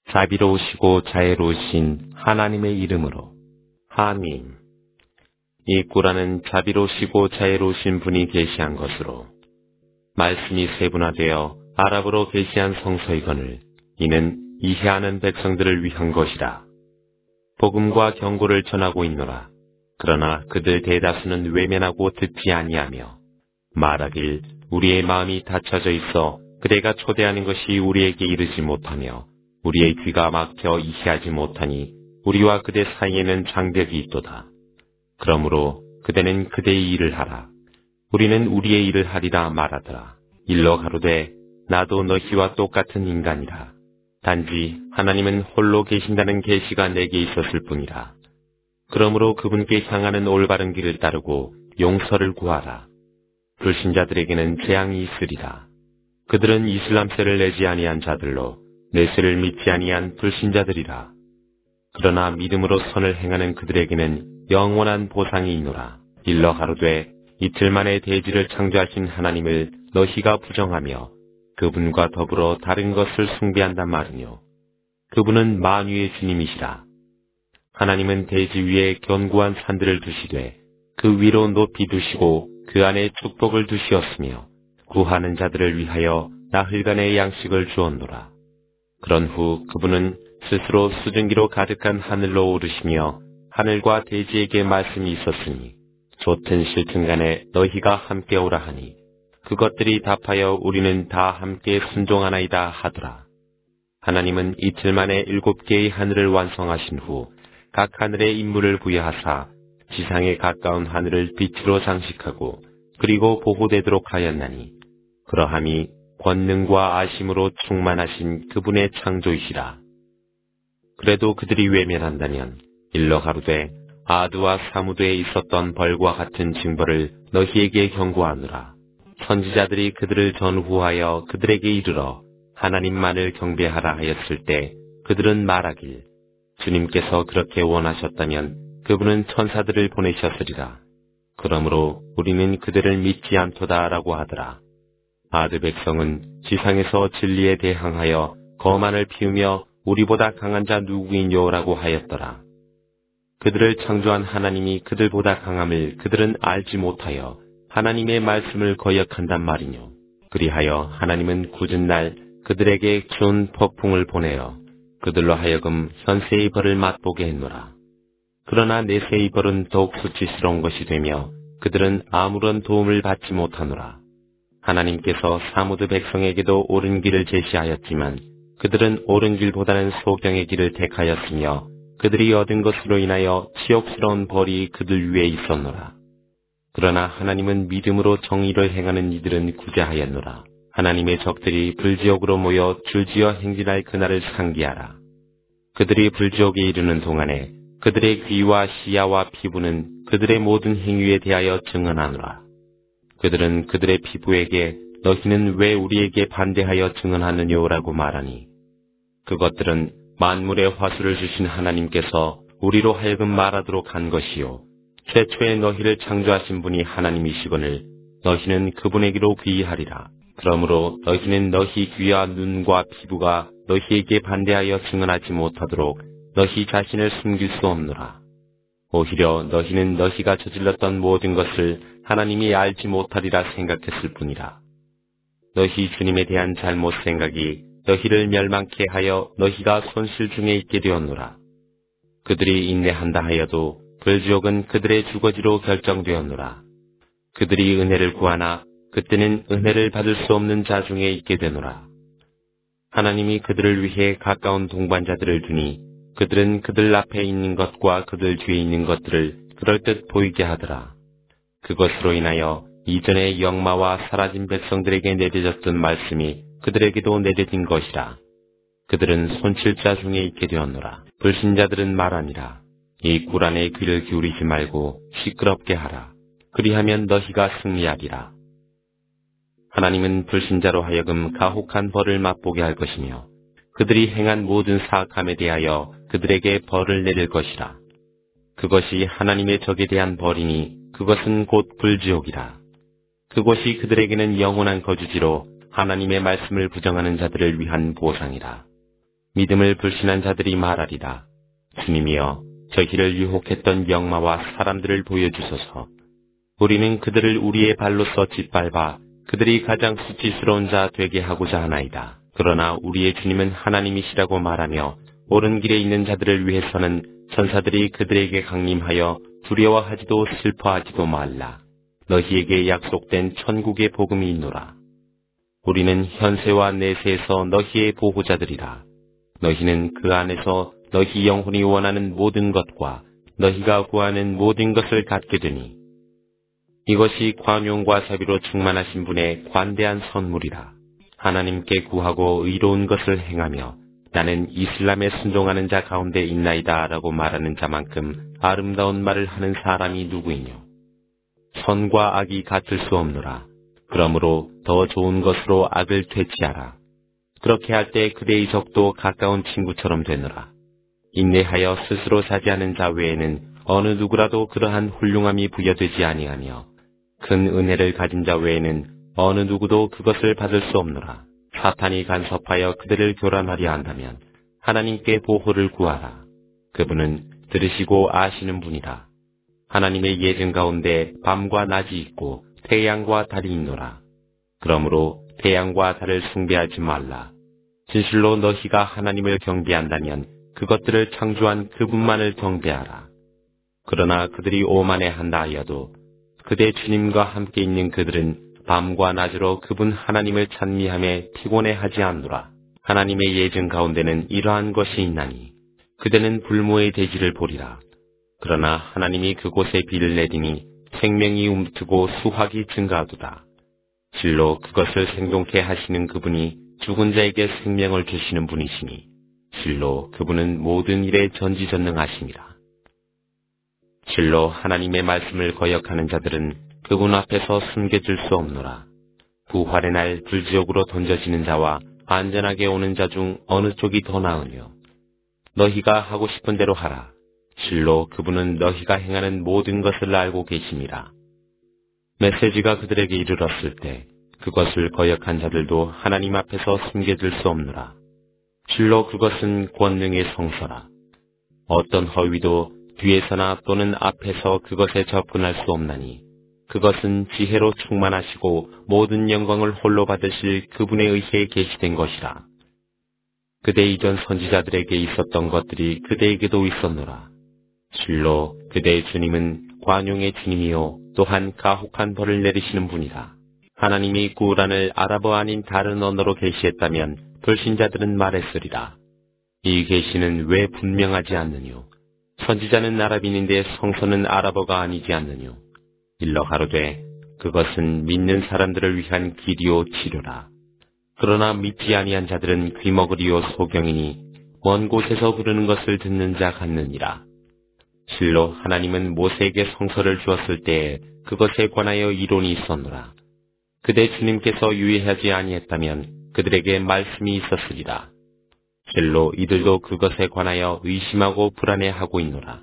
자비로우시고 자애로우신 하나님의 이름으로. 아멘. 이 꾸란은 자비로우시고 자애로우신 분이 계시한 것으로 말씀이 세분화되어 아랍어로 계시한 성서이거늘 이는 이해하는 백성들을 위한 것이라. 복음과 경고를 전하고 있노라. 그러나 그들 대다수는 외면하고 듣지 아니하며 말하길 우리의 마음이 닫혀져 있어 그대가 초대하는 것이 우리에게 이르지 못하며 우리의 귀가 막혀 이해하지 못하니 우리와 그대 사이에는 장벽이 있도다. 그러므로 그대는 그대의 일을 하라. 우리는 우리의 일을 하리라 말하더라. 일러 가로되 나도 너희와 똑같은 인간이라. 단지 하나님은 홀로 계신다는 계시가 내게 있었을 뿐이라. 그러므로 그분께 향하는 올바른 길을 따르고 용서를 구하라. 불신자들에게는 재앙이 있으리라. 그들은 이슬람세를 내지 아니한 자들로 내세를 믿지 아니한 불신자들이라. 그러나 믿음으로 선을 행하는 그들에게는 영원한 보상이 있노라. 일러 가로되 이틀 만에 대지를 창조하신 하나님을 너희가 부정하며 그분과 더불어 다른 것을 숭배한단 말이뇨. 그분은 만유의 주님이시라. 하나님은 대지 위에 견고한 산들을 두시되 그 위로 높이 두시고 그 안에 축복을 두시었으며 구하는 자들을 위하여 나흘간의 양식을 주었노라. 그런 후 그분은 스스로 수증기로 가득한 하늘로 오르시며 하늘과 대지에게 말씀이 있었으니 좋든 싫든 간에 너희가 함께 오라 하니 그것들이 답하여 우리는 다 함께 순종하나이다 하더라. 하나님은 이틀 만에 7개의 하늘을 완성하신 후 각 하늘에 임무를 부여하사 지상에 가까운 하늘을 빛으로 장식하고 그리고 보호되도록 하였나니 그러함이 권능과 아심으로 충만하신 그분의 창조이시라. 그래도 그들이 외면한다면 일러 가로되 아드와 사무드에 있었던 벌과 같은 징벌을 너희에게 경고하노라. 선지자들이 그들을 전후하여 그들에게 이르러 하나님만을 경배하라 하였을 때 그들은 말하길 주님께서 그렇게 원하셨다면 그분은 천사들을 보내셨으리라. 그러므로 우리는 그들을 믿지 않도다라고 하더라. 아드 백성은 지상에서 진리에 대항하여 거만을 피우며 우리보다 강한 자 누구인요라고 하였더라. 그들을 창조한 하나님이 그들보다 강함을 그들은 알지 못하여 하나님의 말씀을 거역한단 말이뇨. 그리하여 하나님은 굳은 날 그들에게 준 폭풍을 보내어 그들로 하여금 현세의 벌을 맛보게 했노라. 그러나 내세의 벌은 더욱 수치스러운 것이 되며 그들은 아무런 도움을 받지 못하노라. 하나님께서 사무드 백성에게도 옳은 길을 제시하였지만 그들은 옳은 길보다는 소경의 길을 택하였으며 그들이 얻은 것으로 인하여 치욕스러운 벌이 그들 위에 있었노라. 그러나 하나님은 믿음으로 정의를 행하는 이들은 구제하였노라. 하나님의 적들이 불지옥으로 모여 줄지어 행진할 그날을 상기하라. 그들이 불지옥에 이르는 동안에 그들의 귀와 시야와 피부는 그들의 모든 행위에 대하여 증언하노라. 그들은 그들의 피부에게 너희는 왜 우리에게 반대하여 증언하느냐라고 말하니 그것들은 만물의 화수를 주신 하나님께서 우리로 하여금 말하도록 한 것이요. 최초에 너희를 창조하신 분이 하나님이시거늘 너희는 그분에게로 귀의하리라. 그러므로 너희는 너희 귀와 눈과 피부가 너희에게 반대하여 증언하지 못하도록 너희 자신을 숨길 수 없노라. 오히려 너희는 너희가 저질렀던 모든 것을 하나님이 알지 못하리라 생각했을 뿐이라. 너희 주님에 대한 잘못 생각이 너희를 멸망케 하여 너희가 손실 중에 있게 되었노라. 그들이 인내한다 하여도 불지옥은 그들의 주거지로 결정되었노라. 그들이 은혜를 구하나 그때는 은혜를 받을 수 없는 자 중에 있게 되노라. 하나님이 그들을 위해 가까운 동반자들을 두니 그들은 그들 앞에 있는 것과 그들 뒤에 있는 것들을 그럴듯 보이게 하더라. 그것으로 인하여 이전의 영마와 사라진 백성들에게 내려졌던 말씀이 그들에게도 내려진 것이라. 그들은 손실자 중에 있게 되었노라. 불신자들은 말하니라. 이 꾸란에 귀를 기울이지 말고 시끄럽게 하라. 그리하면 너희가 승리하리라. 하나님은 불신자로 하여금 가혹한 벌을 맛보게 할 것이며 그들이 행한 모든 사악함에 대하여 그들에게 벌을 내릴 것이라. 그것이 하나님의 적에 대한 벌이니 그것은 곧 불지옥이라. 그곳이 그들에게는 영원한 거주지로 하나님의 말씀을 부정하는 자들을 위한 보상이라. 믿음을 불신한 자들이 말하리라. 주님이여, 저희를 유혹했던 영마와 사람들을 보여주소서. 우리는 그들을 우리의 발로써 짓밟아 그들이 가장 수치스러운 자 되게 하고자 하나이다. 그러나 우리의 주님은 하나님이시라고 말하며 옳은 길에 있는 자들을 위해서는 천사들이 그들에게 강림하여 두려워하지도 슬퍼하지도 말라. 너희에게 약속된 천국의 복음이 있노라. 우리는 현세와 내세에서 너희의 보호자들이라. 너희는 그 안에서 너희 영혼이 원하는 모든 것과 너희가 구하는 모든 것을 갖게 되니 이것이 관용과 자비로 충만하신 분의 관대한 선물이라. 하나님께 구하고 의로운 것을 행하며 나는 이슬람에 순종하는 자 가운데 있나이다 라고 말하는 자만큼 아름다운 말을 하는 사람이 누구이뇨. 선과 악이 같을 수 없노라. 그러므로 더 좋은 것으로 악을 퇴치하라. 그렇게 할 때 그대의 적도 가까운 친구처럼 되노라. 인내하여 스스로 사지하는 자 외에는 어느 누구라도 그러한 훌륭함이 부여되지 아니하며 큰 은혜를 가진 자 외에는 어느 누구도 그것을 받을 수 없노라. 사탄이 간섭하여 그들을 교란하려 한다면 하나님께 보호를 구하라. 그분은 들으시고 아시는 분이라. 하나님의 예증 가운데 밤과 낮이 있고 태양과 달이 있노라. 그러므로 태양과 달을 숭배하지 말라. 진실로 너희가 하나님을 경배한다면 그것들을 창조한 그분만을 경배하라. 그러나 그들이 오만해한다 하여도 그대 주님과 함께 있는 그들은 밤과 낮으로 그분 하나님을 찬미함에 피곤해하지 않노라. 하나님의 예증 가운데는 이러한 것이 있나니 그대는 불모의 대지를 보리라. 그러나 하나님이 그곳에 비를 내리니 생명이 움트고 수확이 증가하도다. 실로 그것을 생동케 하시는 그분이 죽은 자에게 생명을 주시는 분이시니 실로 그분은 모든 일에 전지전능하심이라. 실로 하나님의 말씀을 거역하는 자들은 그분 앞에서 숨겨질 수 없노라. 부활의 날 불지옥으로 던져지는 자와 안전하게 오는 자 중 어느 쪽이 더 나으뇨. 너희가 하고 싶은 대로 하라. 실로 그분은 너희가 행하는 모든 것을 알고 계심이라. 메시지가 그들에게 이르렀을 때 그것을 거역한 자들도 하나님 앞에서 숨겨질 수 없노라. 실로 그것은 권능의 성서라. 어떤 허위도 뒤에서나 또는 앞에서 그것에 접근할 수 없나니 그것은 지혜로 충만하시고 모든 영광을 홀로 받으실 그분에 의해 계시된 것이라. 그대 이전 선지자들에게 있었던 것들이 그대에게도 있었노라. 실로 그대의 주님은 관용의 주님이요 또한 가혹한 벌을 내리시는 분이라. 하나님이 구란을 아랍어 아닌 다른 언어로 계시했다면 불신자들은 말했으리라. 이 계시는 왜 분명하지 않느뇨. 선지자는 아랍인인데 성서는 아랍어가 아니지 않느뇨. 일러 가로되 그것은 믿는 사람들을 위한 길이요 치료라. 그러나 믿지 아니한 자들은 귀먹으리요 소경이니 먼 곳에서 부르는 것을 듣는 자 같느니라. 실로 하나님은 모세에게 성서를 주었을 때에 그것에 관하여 이론이 있었노라. 그대 주님께서 유의하지 아니했다면 그들에게 말씀이 있었으리라. 실로 이들도 그것에 관하여 의심하고 불안해하고 있노라.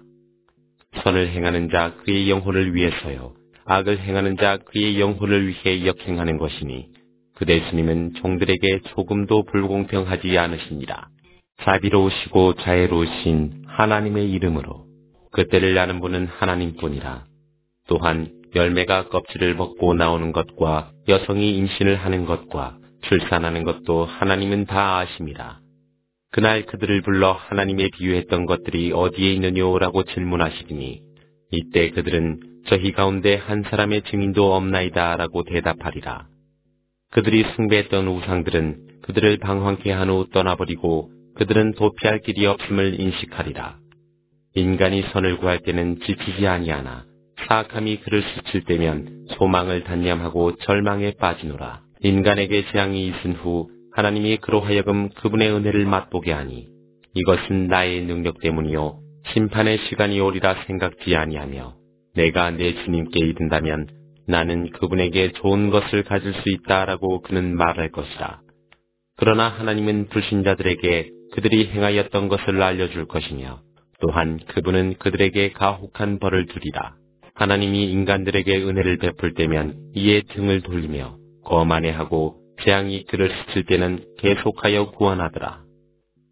선을 행하는 자 그의 영혼을 위해서요 악을 행하는 자 그의 영혼을 위해 역행하는 것이니 그대 주님은 종들에게 조금도 불공평하지 않으시니라. 자비로우시고 자애로우신 하나님의 이름으로 그때를 아는 분은 하나님뿐이라. 또한 열매가 껍질을 벗고 나오는 것과 여성이 임신을 하는 것과 출산하는 것도 하나님은 다 아심이라. 그날 그들을 불러 하나님의 비유했던 것들이 어디에 있느냐라고 질문하시리니 이때 그들은 저희 가운데 한 사람의 증인도 없나이다 라고 대답하리라. 그들이 숭배했던 우상들은 그들을 방황케 한 후 떠나버리고 그들은 도피할 길이 없음을 인식하리라. 인간이 선을 구할 때는 지키지 아니하나 사악함이 그를 스칠 때면 소망을 단념하고 절망에 빠지노라. 인간에게 재앙이 있은 후 하나님이 그로 하여금 그분의 은혜를 맛보게 하니 이것은 나의 능력 때문이요 심판의 시간이 오리라 생각지 아니하며 내가 내 주님께 이른다면 나는 그분에게 좋은 것을 가질 수 있다라고 그는 말할 것이다. 그러나 하나님은 불신자들에게 그들이 행하였던 것을 알려줄 것이며 또한 그분은 그들에게 가혹한 벌을 주리라. 하나님이 인간들에게 은혜를 베풀 때면 이에 등을 돌리며 거만해하고 재앙이 그를 스칠 때는 계속하여 구원하더라.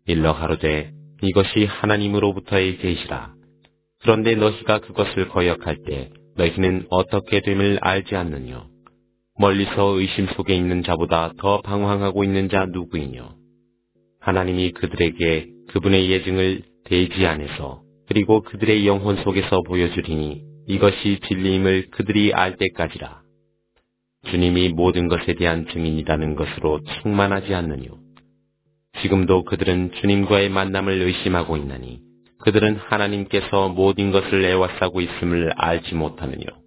일러 가로되 이것이 하나님으로부터의 계시라. 그런데 너희가 그것을 거역할 때 너희는 어떻게 됨을 알지 않느뇨. 멀리서 의심 속에 있는 자보다 더 방황하고 있는 자 누구이뇨. 하나님이 그들에게 그분의 예증을 대지 안에서 그리고 그들의 영혼 속에서 보여주리니 이것이 진리임을 그들이 알 때까지라. 주님이 모든 것에 대한 증인이라는 것으로 충만하지 않느뇨. 지금도 그들은 주님과의 만남을 의심하고 있나니 그들은 하나님께서 모든 것을 애워싸고 있음을 알지 못하느뇨.